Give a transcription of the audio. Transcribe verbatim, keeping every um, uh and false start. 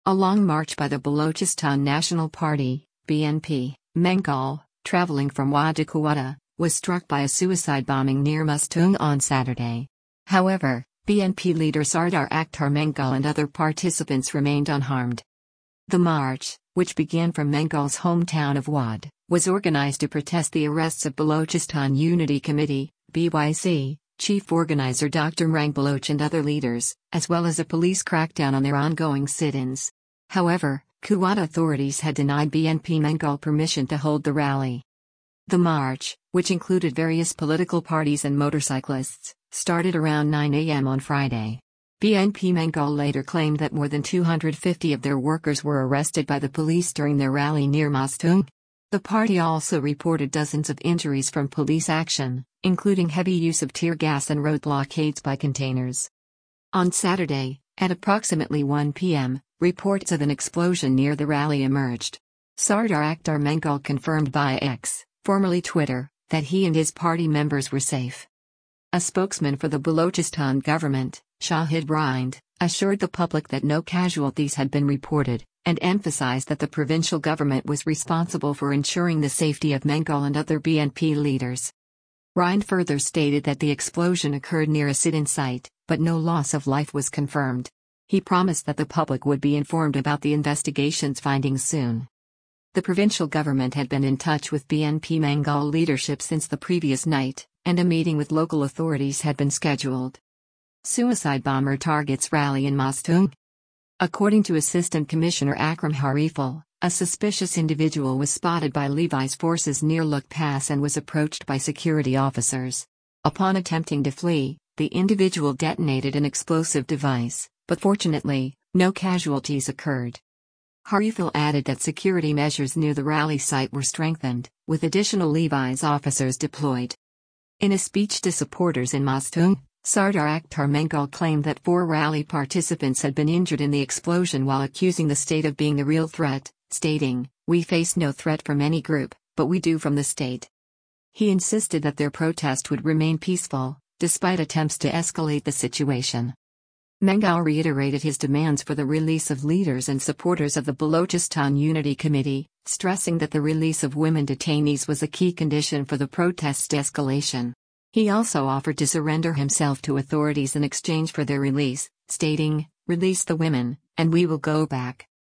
A long march by the Balochistan National Party, B N P, Bengal, traveling from Wad to Quetta, was struck by a suicide bombing near Mustung on Saturday. However, B N P leader Sardar Akhtar Mengal and other participants remained unharmed. The march, which began from Mengal's hometown of Wad, was organized to protest the arrests of Balochistan Unity Committee, B Y C, chief organizer Doctor Rang Baloch and other leaders, as well as a police crackdown on their ongoing sit-ins. However, Quetta authorities had denied B N P Bengal permission to hold the rally. The march, which included various political parties and motorcyclists, started around nine a m on Friday. B N P Bengal later claimed that more than two hundred fifty of their workers were arrested by the police during their rally near Mustung. The party also reported dozens of injuries from police action, including heavy use of tear gas and road blockades by containers. On Saturday, at approximately one p m, reports of an explosion near the rally emerged. Sardar Akhtar Mengal confirmed via X, formerly Twitter, that he and his party members were safe. A spokesman for the Balochistan government, Shahid Rind, assured the public that no casualties had been reported, and emphasized that the provincial government was responsible for ensuring the safety of Mengal and other B N P leaders. Rind further stated that the explosion occurred near a sit-in site, but no loss of life was confirmed. He promised that the public would be informed about the investigation's findings soon. The provincial government had been in touch with B N P Bengal leadership since the previous night, and a meeting with local authorities had been scheduled. Suicide bomber targets rally in Mustung. According to Assistant Commissioner Akram Harifal, a suspicious individual was spotted by Levi's forces near Luk Pass and was approached by security officers. Upon attempting to flee, the individual detonated an explosive device, but fortunately, no casualties occurred. Harifal added that security measures near the rally site were strengthened, with additional Levi's officers deployed. In a speech to supporters in Mustung, Sardar Akhtar Mengal claimed that four rally participants had been injured in the explosion while accusing the state of being the real threat, stating, "We face no threat from any group, but we do from the state." He insisted that their protest would remain peaceful, despite attempts to escalate the situation. Mengal reiterated his demands for the release of leaders and supporters of the Balochistan Unity Committee, stressing that the release of women detainees was a key condition for the protest's escalation. He also offered to surrender himself to authorities in exchange for their release, stating, "Release the women, and we will go back."